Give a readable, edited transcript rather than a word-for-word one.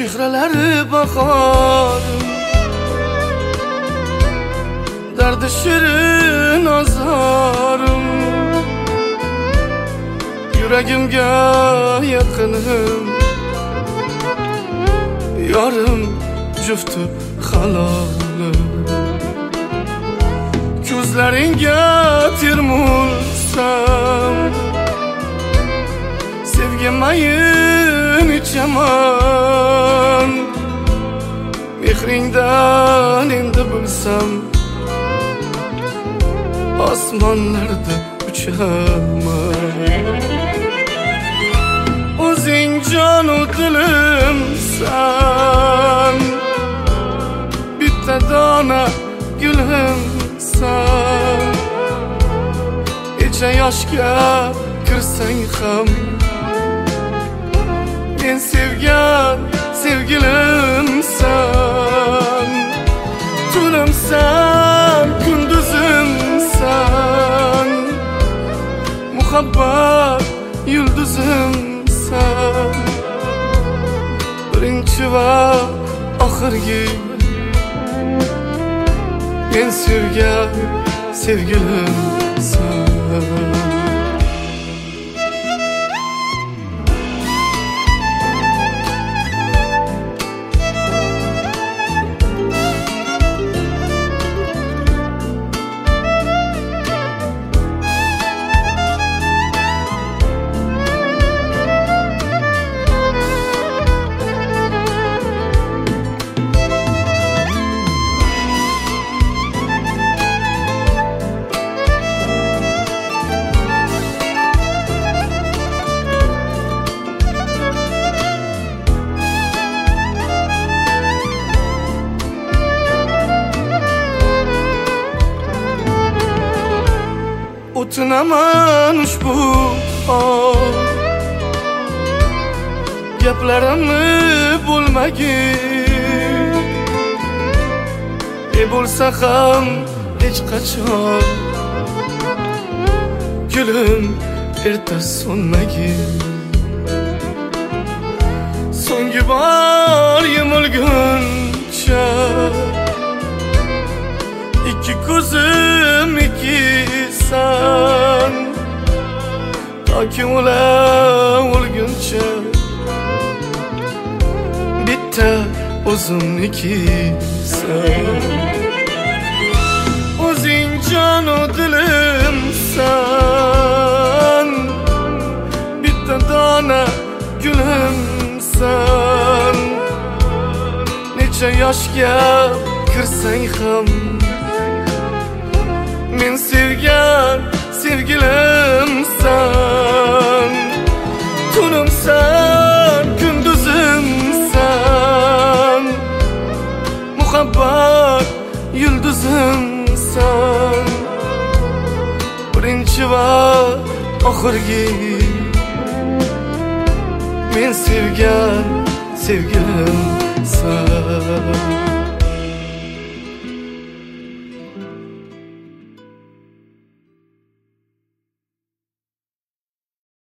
Chehralari bahorim, dardi shirin azorim, yuragimga yaqinim, yorim jufti halolim. Ko'zlaringga termulsam, sevgi mayin ichaman. Mehringdan endi bilsam, osmonlarda uchaman. O'zing jonu dilimsan, bitta dona gulhimsan. Necha yoshga kirsang ham, men sevgan sevgilimsan. Tunimsan, kunduzimsan, muhabbat yulduzimsan. Birinchi va oxirgi, men sevgan sevgilimsan. O'tinaman ushbu gaplarimni bo'lmagin, bo'lsa ham hech qachon gulim erta so'nmagin. So'nggi bor yumilguncha ikki ko'zim ikkisan. Toki o'lguncha bitta o'zimnikisan. O'zing jonu dilimsan, bitta dona gulimsan. Necha yoshga kirsang ham, men sevgan sevgilimsan. Tunimsan, kunduzimsan, muhabbat yulduzimsan. Birinchi va oxirgi, men sevgan sevgilimsan.